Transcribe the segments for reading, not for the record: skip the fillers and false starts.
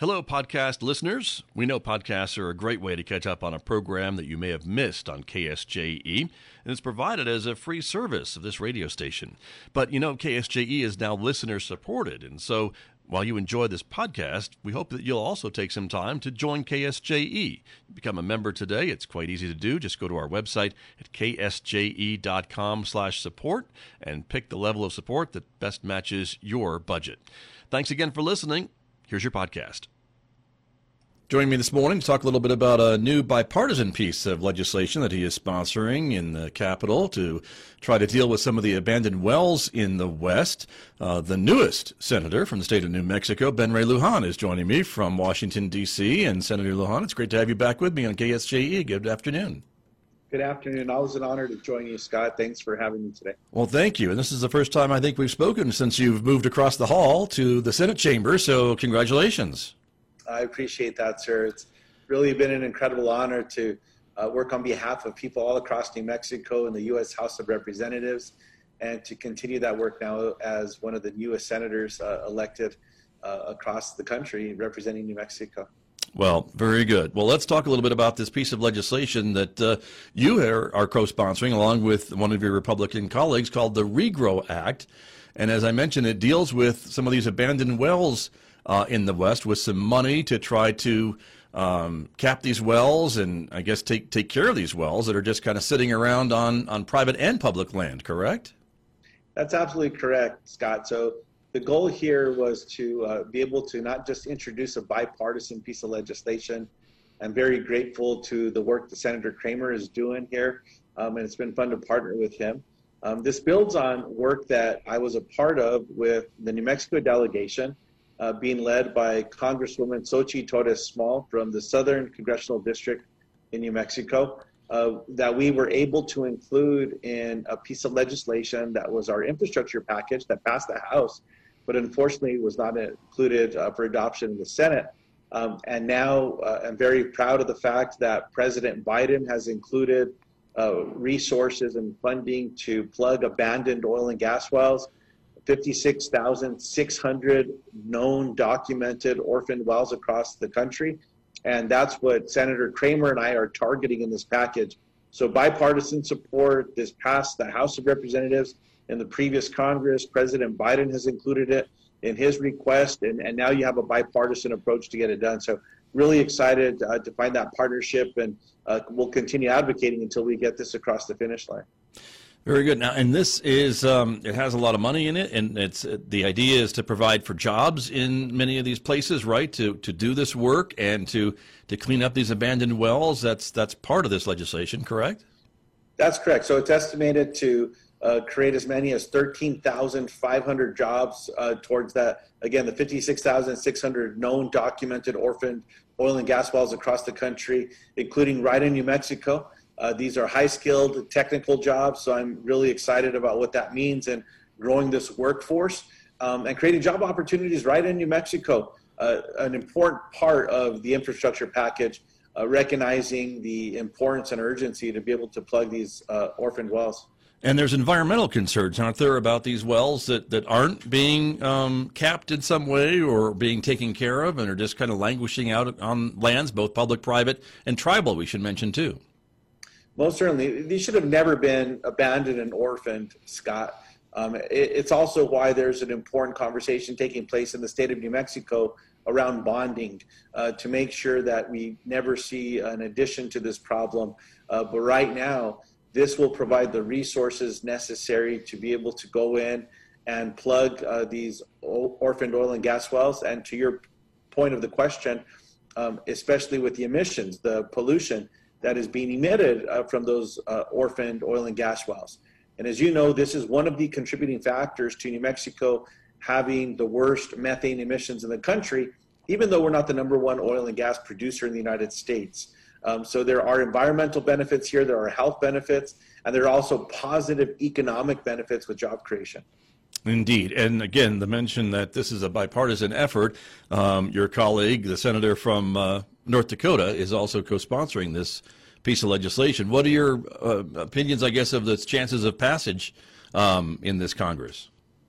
Hello, podcast listeners. We know podcasts are a great way to catch up on a program that you may have missed on KSJE, and it's provided as a free service of this radio station. But you know, KSJE is now listener supported, and so while you enjoy this podcast, we hope that you'll also take some time to join KSJE. Become a member today. It's quite easy to do. Just go to our website at ksje.com/support and pick the level of support that best matches your budget. Thanks again for listening. Here's your podcast. Joining me this morning to talk a little bit about a new bipartisan piece of legislation that he is sponsoring in the Capitol to try to deal with some of the abandoned wells in the West. The newest senator from the state of New Mexico, Ben Ray Lujan, is joining me from Washington, D.C. And Senator Lujan, it's great to have you back with me on KSJE. Good afternoon. Good afternoon. Always an honor to join you, Scott. Thanks for having me today. Well, thank you. And this is the first time I think we've spoken since you've moved across the hall to the Senate chamber, so congratulations. I appreciate that, sir. It's really been an incredible honor to work on behalf of people all across New Mexico in the U.S. House of Representatives and to continue that work now as one of the newest senators elected across the country representing New Mexico. Well, very good. Well, let's talk a little bit about this piece of legislation that you are co-sponsoring along with one of your Republican colleagues called the ReGrow Act. And as I mentioned, it deals with some of these abandoned wells in the West with some money to try to cap these wells and I guess take care of these wells that are just kind of sitting around on private and public land, correct? That's absolutely correct, Scott. So the goal here was to be able to not just introduce a bipartisan piece of legislation. I'm very grateful to the work that Senator Cramer is doing here, and it's been fun to partner with him. This builds on work that I was a part of with the New Mexico delegation, being led by Congresswoman Xochitl Torres Small from the Southern Congressional District in New Mexico, that we were able to include in a piece of legislation that was our infrastructure package that passed the House, but unfortunately was not included for adoption in the Senate. And now I'm very proud of the fact that President Biden has included resources and funding to plug abandoned oil and gas wells, 56,600 known documented orphaned wells across the country. And that's what Senator Cramer and I are targeting in this package. So bipartisan support. This passed the House of Representatives in the previous Congress. President Biden has included it in his request, and now you have a bipartisan approach to get it done. So really excited to find that partnership, and we'll continue advocating until we get this across the finish line. Very good. Now, and this is, it has a lot of money in it, and it's the idea is to provide for jobs in many of these places, right, to do this work and to clean up these abandoned wells. That's part of this legislation, correct? That's correct. So it's estimated to create as many as 13,500 jobs towards that. Again, the 56,600 known documented orphaned oil and gas wells across the country, including right in New Mexico. These are high-skilled technical jobs, so I'm really excited about what that means and growing this workforce and creating job opportunities right in New Mexico, an important part of the infrastructure package, recognizing the importance and urgency to be able to plug these orphaned wells. And there's environmental concerns, aren't there, about these wells that aren't being capped in some way or being taken care of and are just kind of languishing out on lands, both public, private, and tribal, we should mention, too. Most certainly. These should have never been abandoned and orphaned, Scott. It's also why there's an important conversation taking place in the state of New Mexico around bonding to make sure that we never see an addition to this problem. But right now, this will provide the resources necessary to be able to go in and plug these orphaned oil and gas wells. And to your point of the question, especially with the emissions, the pollution that is being emitted from those orphaned oil and gas wells. And as you know, this is one of the contributing factors to New Mexico having the worst methane emissions in the country, even though we're not the #1 oil and gas producer in the United States. So there are environmental benefits here, there are health benefits, and there are also positive economic benefits with job creation. Indeed. And again, the mention that this is a bipartisan effort, your colleague, the senator from North Dakota, is also co-sponsoring this piece of legislation. What are your opinions, I guess, of the chances of passage in this Congress?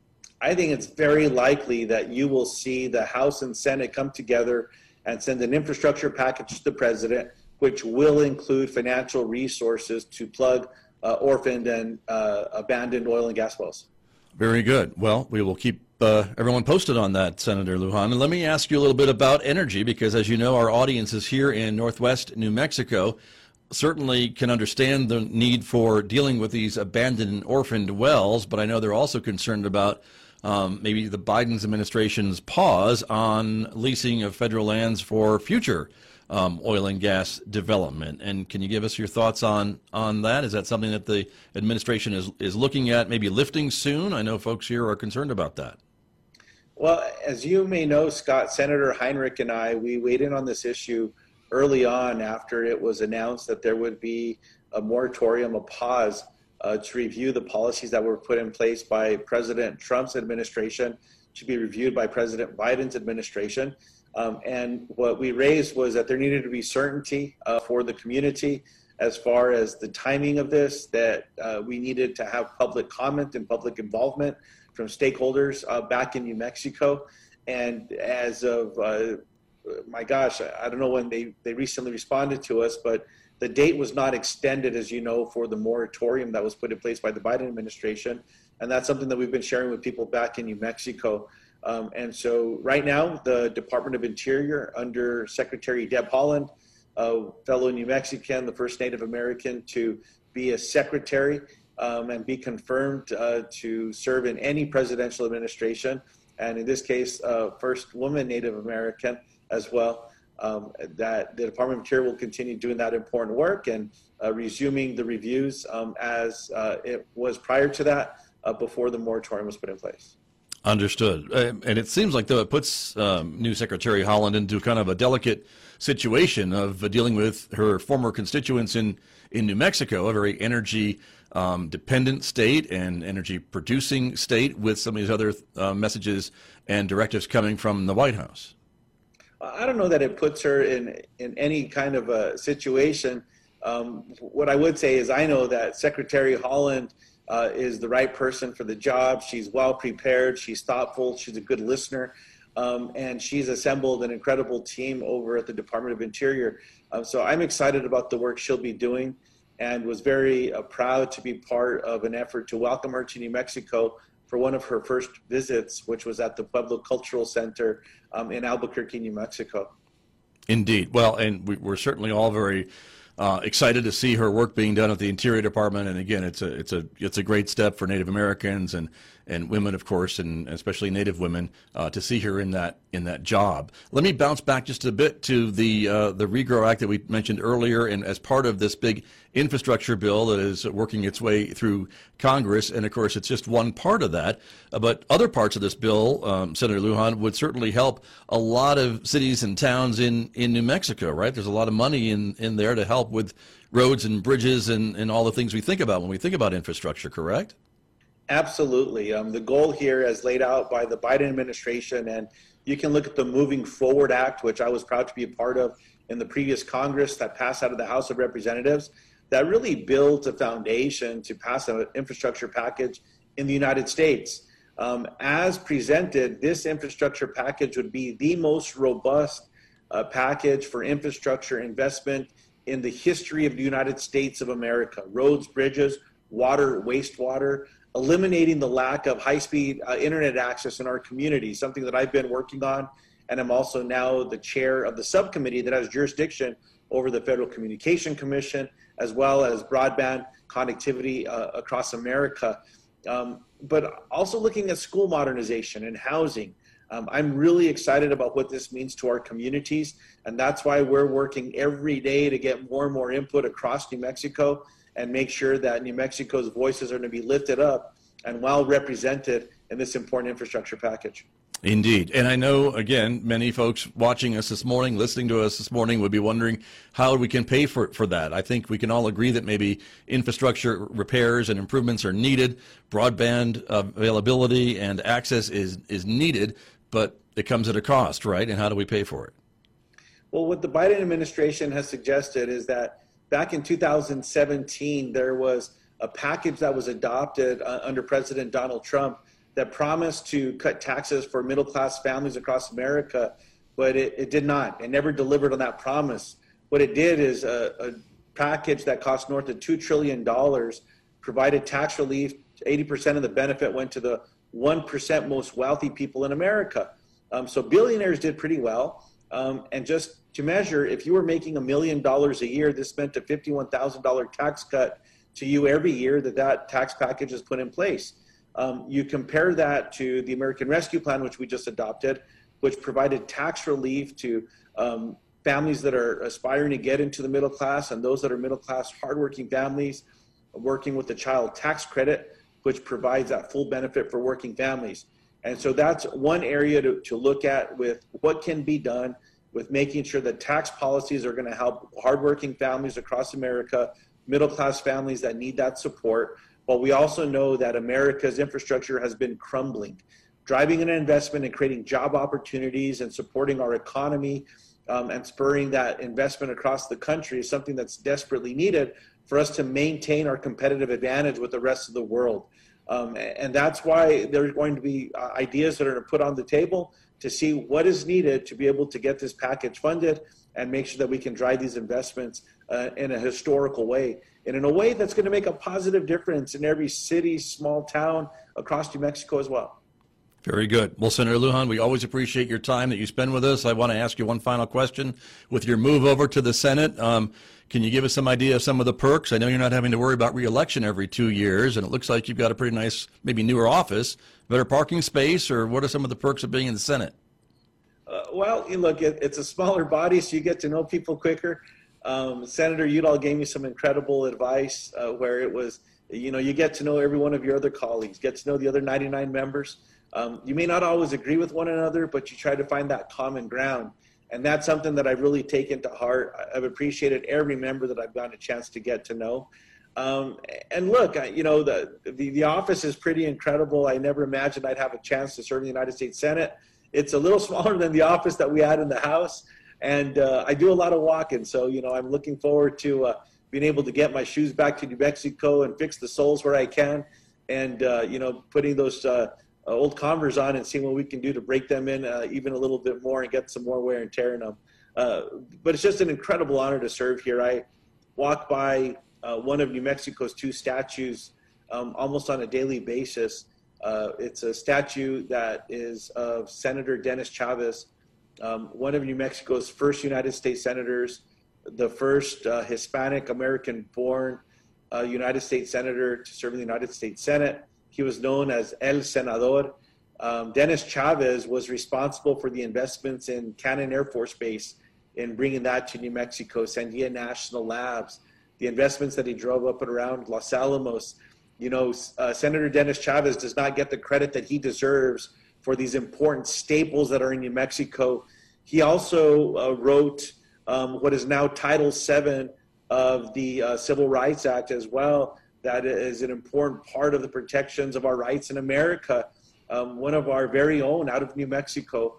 I think it's very likely that you will see the House and Senate come together and send an infrastructure package to the president, which will include financial resources to plug orphaned and abandoned oil and gas wells. Very good. Well, we will keep everyone posted on that, Senator Lujan. And let me ask you a little bit about energy, because as you know, our audience is here in Northwest New Mexico. Certainly can understand the need for dealing with these abandoned and orphaned wells, but I know they're also concerned about maybe the Biden's administration's pause on leasing of federal lands for future oil and gas development. And can you give us your thoughts on that? Is that something that the administration is looking at maybe lifting soon? I know folks here are concerned about that. Well, as you may know, Scott, Senator Heinrich and I, we weighed in on this issue early on after it was announced that there would be a moratorium, a pause to review the policies that were put in place by President Trump's administration to be reviewed by President Biden's administration. And what we raised was that there needed to be certainty for the community as far as the timing of this, that we needed to have public comment and public involvement from stakeholders back in New Mexico. And as of, my gosh, I don't know when they recently responded to us, but the date was not extended, as you know, for the moratorium that was put in place by the Biden administration. And that's something that we've been sharing with people back in New Mexico. And so right now, the Department of Interior under Secretary Deb Haaland, a fellow New Mexican, the first Native American to be a secretary and be confirmed to serve in any presidential administration. And in this case, first woman Native American as well, that the Department of Interior will continue doing that important work and resuming the reviews as it was prior to that, before the moratorium was put in place. Understood. And it seems like, though, it puts new Secretary Haaland into kind of a delicate situation of dealing with her former constituents in New Mexico, a very energy dependent state and energy producing state, with some of these other messages and directives coming from the White House. I don't know that it puts her in any kind of a situation. What I would say is I know that Secretary Haaland is the right person for the job. She's well prepared. She's thoughtful. She's a good listener. And she's assembled an incredible team over at the Department of Interior. So I'm excited about the work she'll be doing, and was very proud to be part of an effort to welcome her to New Mexico for one of her first visits, which was at the Pueblo Cultural Center in Albuquerque, New Mexico. Indeed. Well, and we're certainly all very excited to see her work being done at the Interior Department. And again, it's a great step for Native Americans and women, of course, and especially Native women, to see her in that job. Let me bounce back just a bit to the ReGrow Act that we mentioned earlier, and as part of this big infrastructure bill that is working its way through Congress. And of course, it's just one part of that, but other parts of this bill, Senator Lujan, would certainly help a lot of cities and towns in New Mexico, right? There's a lot of money in there to help with roads and bridges and all the things we think about when we think about infrastructure, correct? Absolutely. The goal here, as laid out by the Biden administration, and you can look at the Moving Forward Act, which I was proud to be a part of in the previous Congress that passed out of the House of Representatives, that really builds a foundation to pass an infrastructure package in the United States. As presented, this infrastructure package would be the most robust package for infrastructure investment in the history of the United States of America. Roads, bridges, water, wastewater, eliminating the lack of high-speed internet access in our community, something that I've been working on, and I'm also now the chair of the subcommittee that has jurisdiction over the Federal Communication Commission, as well as broadband connectivity across America. But also looking at school modernization and housing. I'm really excited about what this means to our communities, and that's why we're working every day to get more and more input across New Mexico and make sure that New Mexico's voices are going to be lifted up and well represented in this important infrastructure package. Indeed. And I know, again, many folks watching us this morning, listening to us this morning, would be wondering how we can pay for that. I think we can all agree that maybe infrastructure repairs and improvements are needed. Broadband availability and access is needed, but it comes at a cost, right? And how do we pay for it? Well, what the Biden administration has suggested is that back in 2017, there was a package that was adopted under President Donald Trump that promised to cut taxes for middle-class families across America, but it did not. It never delivered on that promise. What it did is a package that cost north of $2 trillion, provided tax relief. 80% of the benefit went to the 1% most wealthy people in America. So billionaires did pretty well. And just to measure, if you were making $1 million a year, this meant a $51,000 tax cut to you every year that tax package is put in place. You compare that to the American Rescue Plan, which we just adopted, which provided tax relief to families that are aspiring to get into the middle class and those that are middle class, hardworking families, working with the child tax credit, which provides that full benefit for working families. And so that's one area to look at with what can be done with making sure that tax policies are going to help hardworking families across America, middle class families that need that support. But we also know that America's infrastructure has been crumbling. Driving an investment and creating job opportunities and supporting our economy and spurring that investment across the country is something that's desperately needed for us to maintain our competitive advantage with the rest of the world. And that's why there's going to be ideas that are put on the table to see what is needed to be able to get this package funded and make sure that we can drive these investments in a historical way and in a way that's going to make a positive difference in every city, small town across New Mexico as well. Very good. Well, Senator Lujan, we always appreciate your time that you spend with us. I want to ask you one final question. With your move over to the Senate, can you give us some idea of some of the perks? I know you're not having to worry about re-election every 2 years, and it looks like you've got a pretty nice, maybe newer office, better parking space, or what are some of the perks of being in the Senate? Well, look, it's a smaller body, so you get to know people quicker. Senator Udall gave me some incredible advice where it was, you get to know every one of your other colleagues, get to know the other 99 members. You may not always agree with one another, but you try to find that common ground. And that's something that I've really taken to heart. I've appreciated every member that I've gotten a chance to get to know. And look, the office is pretty incredible. I never imagined I'd have a chance to serve in the United States Senate. It's a little smaller than the office that we had in the House. And I do a lot of walking. So, I'm looking forward to being able to get my shoes back to New Mexico and fix the soles where I can. And, putting those old Converse on and seeing what we can do to break them in even a little bit more and get some more wear and tear in them. But it's just an incredible honor to serve here. I walk by one of New Mexico's 2 statues almost on a daily basis. It's a statue that is of Senator Dennis Chavez, one of New Mexico's first United States senators, the first Hispanic American-born United States senator to serve in the United States Senate. He was known as El Senador. Dennis Chavez was responsible for the investments in Cannon Air Force Base in bringing that to New Mexico, Sandia National Labs, the investments that he drove up and around Los Alamos. Senator Dennis Chavez does not get the credit that he deserves for these important staples that are in New Mexico. He also wrote what is now Title VII of the Civil Rights Act as well. That is an important part of the protections of our rights in America, one of our very own out of New Mexico.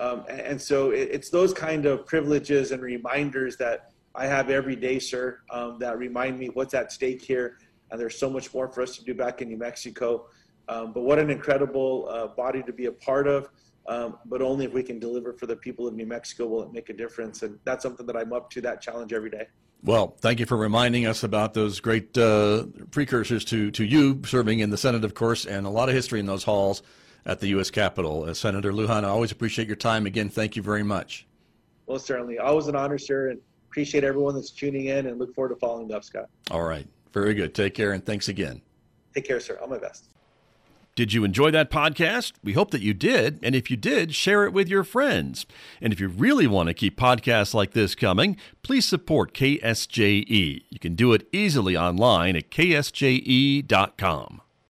And so it's those kind of privileges and reminders that I have every day, sir, that remind me what's at stake here. And there's so much more for us to do back in New Mexico. But what an incredible body to be a part of. But only if we can deliver for the people of New Mexico will it make a difference. And that's something that I'm up to, that challenge every day. Well, thank you for reminding us about those great precursors to you serving in the Senate, of course, and a lot of history in those halls at the U.S. Capitol. Senator Lujan, I always appreciate your time. Again, thank you very much. Well, certainly. Always an honor, sir, and appreciate everyone that's tuning in and look forward to following up, Scott. All right. Very good. Take care, and thanks again. Take care, sir. All my best. Did you enjoy that podcast? We hope that you did. And if you did, share it with your friends. And if you really want to keep podcasts like this coming, please support KSJE. You can do it easily online at ksje.com.